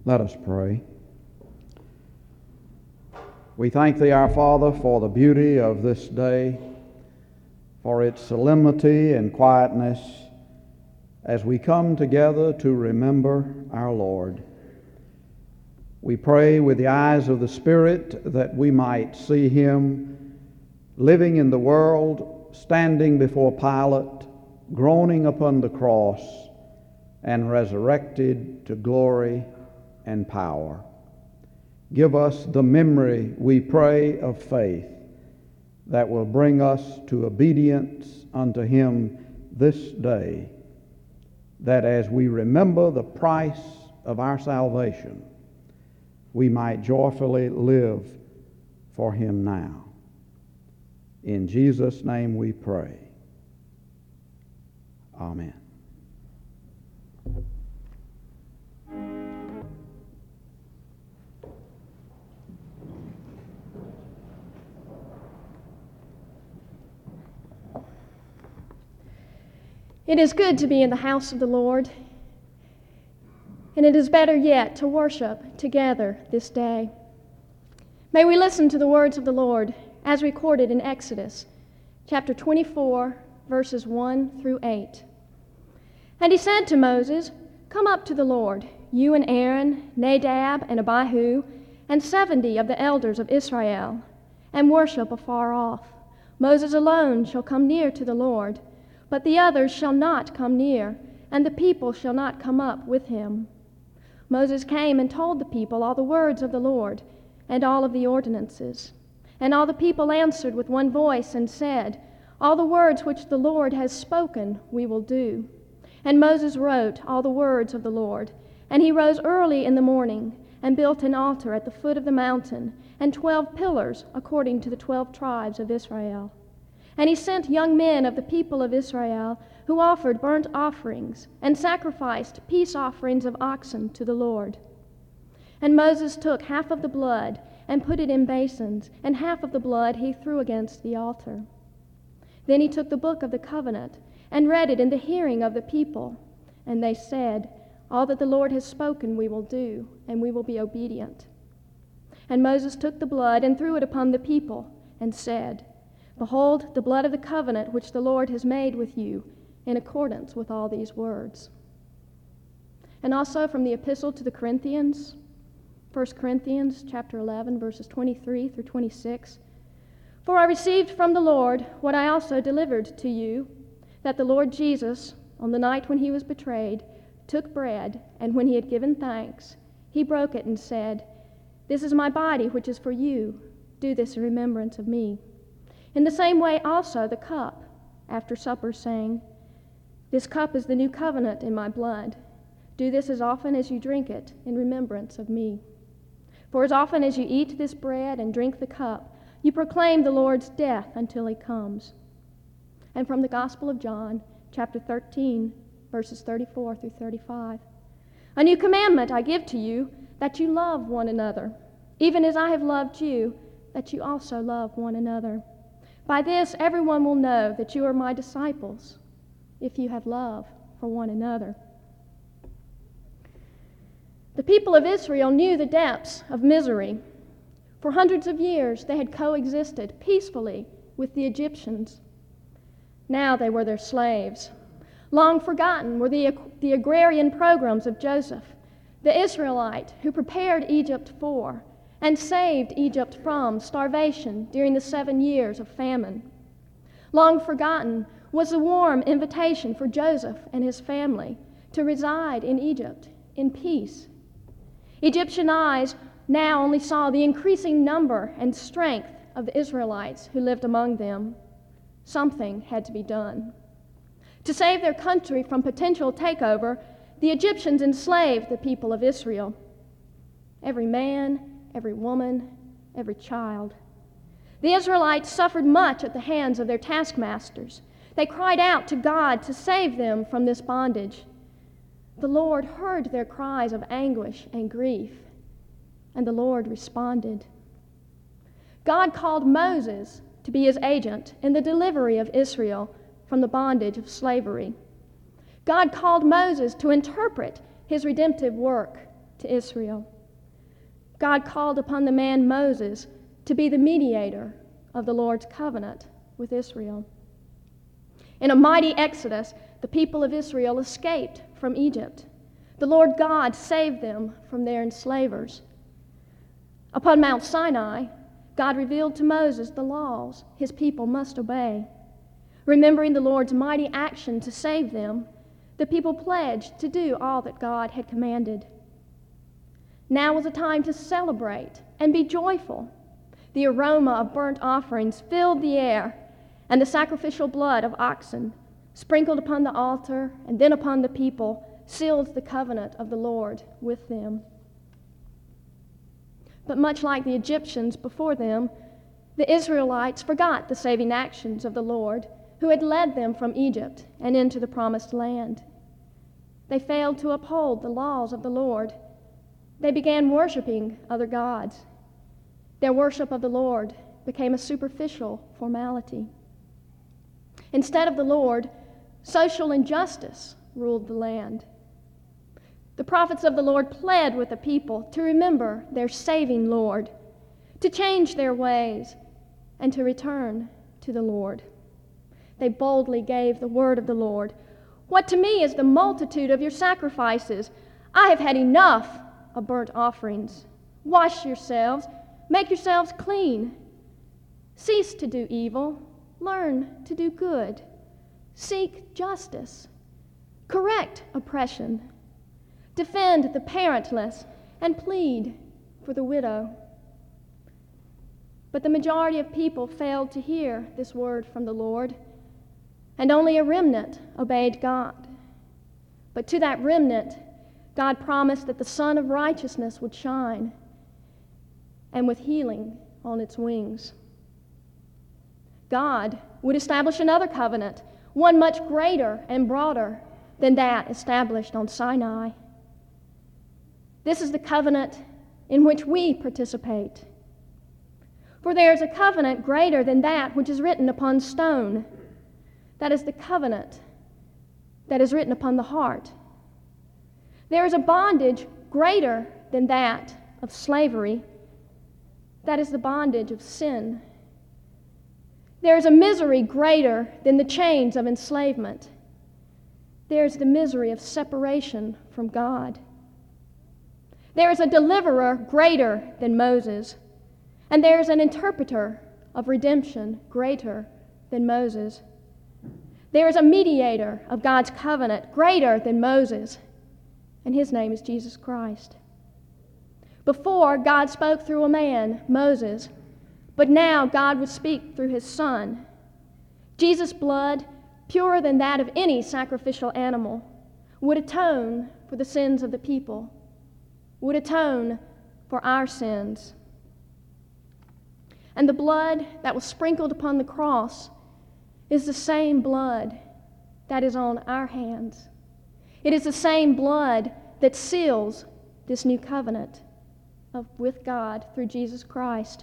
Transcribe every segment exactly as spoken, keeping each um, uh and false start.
Let us pray. We thank Thee, our Father, for the beauty of this day, for its solemnity and quietness as we come together to remember our Lord. We pray with the eyes of the Spirit that we might see Him living in the world, standing before Pilate, groaning upon the cross, and resurrected to glory and power. Give us the memory, we pray, of faith that will bring us to obedience unto Him this day, that as we remember the price of our salvation, we might joyfully live for Him now. In Jesus' name we pray. Amen. It is good to be in the house of the Lord, and it is better yet to worship together this day. May we listen to the words of the Lord as recorded in Exodus, chapter twenty-four, verses one through eight. And he said to Moses, "Come up to the Lord, you and Aaron, Nadab and Abihu, and seventy of the elders of Israel, and worship afar off. Moses alone shall come near to the Lord, but the others shall not come near, and the people shall not come up with him." Moses came and told the people all the words of the Lord, and all of the ordinances. And all the people answered with one voice and said, "All the words which the Lord has spoken we will do." And Moses wrote all the words of the Lord. And he rose early in the morning, and built an altar at the foot of the mountain, and twelve pillars according to the twelve tribes of Israel. And he sent young men of the people of Israel, who offered burnt offerings, and sacrificed peace offerings of oxen to the Lord. And Moses took half of the blood, and put it in basins, and half of the blood he threw against the altar. Then he took the book of the covenant, and read it in the hearing of the people. And they said, "All that the Lord has spoken we will do, and we will be obedient." And Moses took the blood, and threw it upon the people, and said, "Behold, the blood of the covenant which the Lord has made with you, in accordance with all these words." And also from the epistle to the Corinthians, First Corinthians chapter eleven, verses twenty-three through twenty-six. "For I received from the Lord what I also delivered to you, that the Lord Jesus, on the night when he was betrayed, took bread, and when he had given thanks, he broke it and said, 'This is my body which is for you. Do this in remembrance of me.' In the same way also the cup, after supper, saying, 'This cup is the new covenant in my blood. Do this as often as you drink it in remembrance of me. For as often as you eat this bread and drink the cup, you proclaim the Lord's death until he comes.'" And from the Gospel of John, chapter thirteen, verses thirty-four through thirty-five. "A new commandment I give to you, that you love one another, even as I have loved you, that you also love one another. By this everyone will know that you are my disciples, if you have love for one another." The people of Israel knew the depths of misery. For hundreds of years they had coexisted peacefully with the Egyptians. Now they were their slaves. Long forgotten were the, the agrarian programs of Joseph, the Israelite who prepared Egypt for and saved Egypt from starvation during the seven years of famine. Long forgotten was the warm invitation for Joseph and his family to reside in Egypt in peace. Egyptian eyes now only saw the increasing number and strength of the Israelites who lived among them. Something had to be done. To save their country from potential takeover, the Egyptians enslaved the people of Israel. Every man, every woman, every child. The Israelites suffered much at the hands of their taskmasters. They cried out to God to save them from this bondage. The Lord heard their cries of anguish and grief, and the Lord responded. God called Moses to be his agent in the delivery of Israel from the bondage of slavery. God called Moses to interpret his redemptive work, to Israel. God called upon the man Moses to be the mediator of the Lord's covenant with Israel. In a mighty exodus, the people of Israel escaped from Egypt. The Lord God saved them from their enslavers. Upon Mount Sinai, God revealed to Moses the laws his people must obey. Remembering the Lord's mighty action to save them, the people pledged to do all that God had commanded. Now was a time to celebrate and be joyful. The aroma of burnt offerings filled the air, and the sacrificial blood of oxen, sprinkled upon the altar and then upon the people, sealed the covenant of the Lord with them. But much like the Egyptians before them, the Israelites forgot the saving actions of the Lord, who had led them from Egypt and into the promised land. They failed to uphold the laws of the Lord. They began worshiping other gods. Their worship of the Lord became a superficial formality. Instead of the Lord, social injustice ruled the land. The prophets of the Lord pled with the people to remember their saving Lord, to change their ways, and to return to the Lord. They boldly gave the word of the Lord. "What to me is the multitude of your sacrifices? I have had enough of burnt offerings. Wash yourselves, make yourselves clean. Cease to do evil, learn to do good. Seek justice, correct oppression, defend the parentless, and plead for the widow." But the majority of people failed to hear this word from the Lord, and only a remnant obeyed God. But to that remnant, God promised that the sun of righteousness would shine, and with healing on its wings. God would establish another covenant, one much greater and broader than that established on Sinai. This is the covenant in which we participate. For there is a covenant greater than that which is written upon stone. That is the covenant that is written upon the heart. There is a bondage greater than that of slavery. That is the bondage of sin. There is a misery greater than the chains of enslavement. There is the misery of separation from God. There is a deliverer greater than Moses, and there is an interpreter of redemption greater than Moses. There is a mediator of God's covenant greater than Moses, and his name is Jesus Christ. Before, God spoke through a man, Moses, but now God would speak through his Son. Jesus' blood, purer than that of any sacrificial animal, would atone for the sins of the people, would atone for our sins. And the blood that was sprinkled upon the cross is the same blood that is on our hands. It is the same blood that seals this new covenant of, with God through Jesus Christ.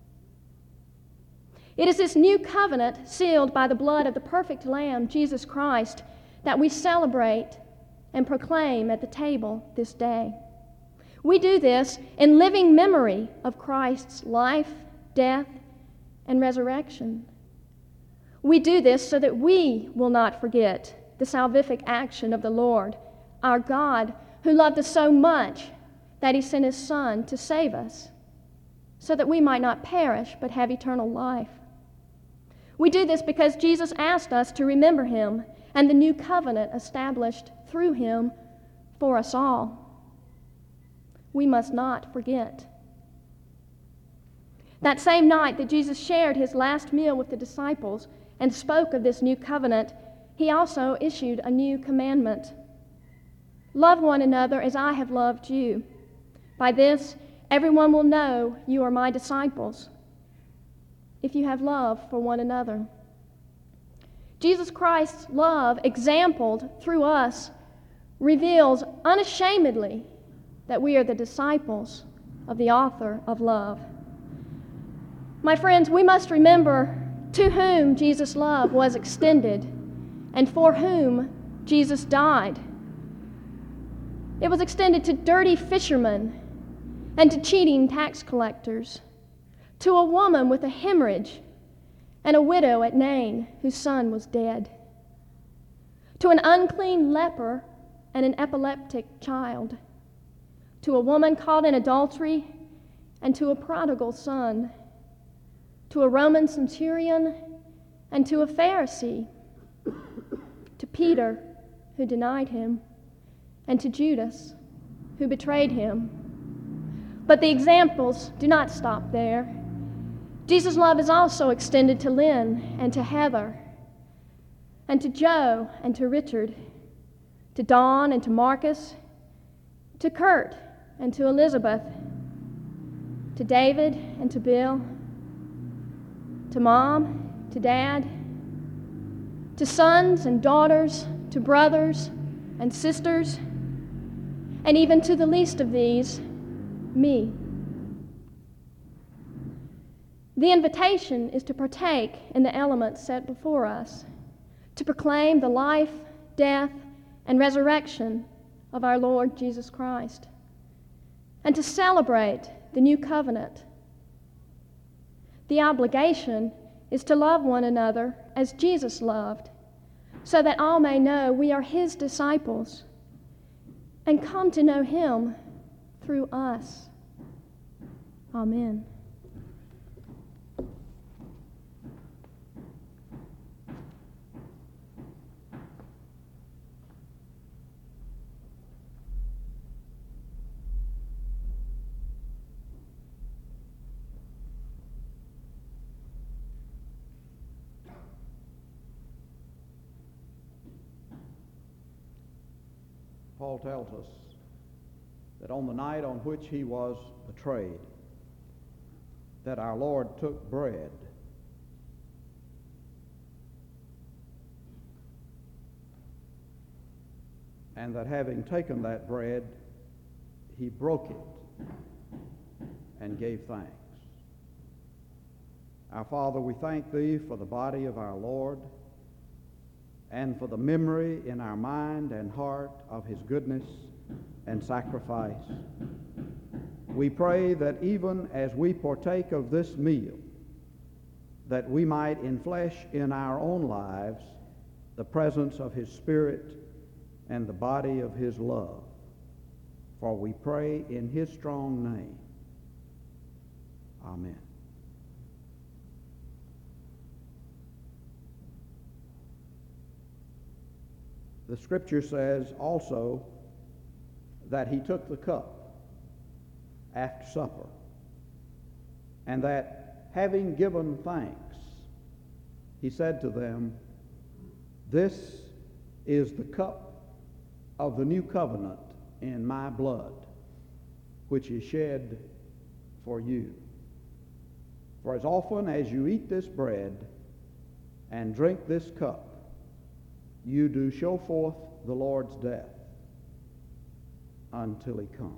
It is this new covenant sealed by the blood of the perfect Lamb, Jesus Christ, that we celebrate and proclaim at the table this day. We do this in living memory of Christ's life, death, and resurrection. We do this so that we will not forget the salvific action of the Lord, our God, who loved us so much that he sent his Son to save us, so that we might not perish but have eternal life. We do this because Jesus asked us to remember him and the new covenant established through him for us all. We must not forget. That same night that Jesus shared his last meal with the disciples and spoke of this new covenant, he also issued a new commandment. Love one another as I have loved you. By this, everyone will know you are my disciples, if you have love for one another. Jesus Christ's love, exampled through us, reveals unashamedly that we are the disciples of the author of love. My friends, we must remember to whom Jesus' love was extended and for whom Jesus died. It was extended to dirty fishermen and to cheating tax collectors, to a woman with a hemorrhage and a widow at Nain whose son was dead, to an unclean leper and an epileptic child, to a woman caught in adultery and to a prodigal son, to a Roman centurion and to a Pharisee, to Peter, who denied him, and to Judas, who betrayed him. But the examples do not stop there. Jesus' love is also extended to Lynn and to Heather, and to Joe and to Richard, to Dawn and to Marcus, to Kurt and to Elizabeth, to David and to Bill, to Mom, to Dad, to sons and daughters, to brothers and sisters, and even to the least of these, me. The invitation is to partake in the elements set before us, to proclaim the life, death, and resurrection of our Lord Jesus Christ, and to celebrate the new covenant. The obligation is to love one another as Jesus loved, so that all may know we are His disciples and come to know Him through us. Amen. Paul tells us that on the night on which he was betrayed, that our Lord took bread, and that having taken that bread, he broke it and gave thanks. Our Father, we thank Thee for the body of our Lord, and for the memory in our mind and heart of His goodness and sacrifice. We pray that even as we partake of this meal, that we might enflesh in our own lives the presence of His Spirit and the body of His love. For we pray in His strong name. Amen. The Scripture says also that He took the cup after supper, and that having given thanks, He said to them, "This is the cup of the new covenant in my blood, which is shed for you. For as often as you eat this bread and drink this cup, you do show forth the Lord's death until He come."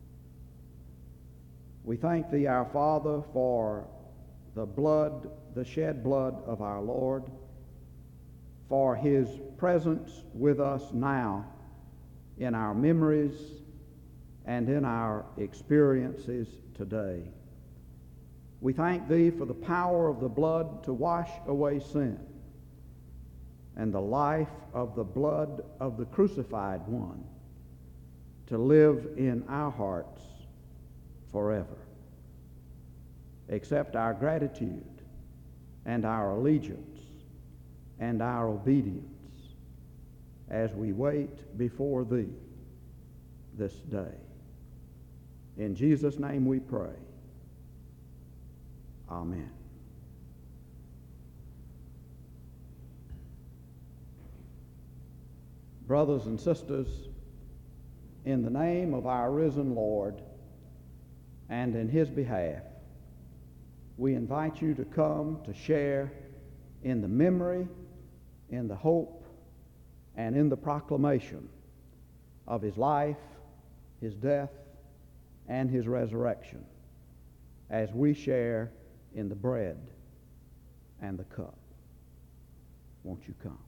We thank Thee, our Father, for the blood, the shed blood of our Lord, for His presence with us now in our memories and in our experiences today. We thank Thee for the power of the blood to wash away sin, and the life of the blood of the crucified one to live in our hearts forever. Accept our gratitude and our allegiance and our obedience as we wait before Thee this day. In Jesus' name we pray. Amen. Brothers and sisters, in the name of our risen Lord and in His behalf, we invite you to come to share in the memory, in the hope, and in the proclamation of His life, His death, and His resurrection as we share in the bread and the cup. Won't you come?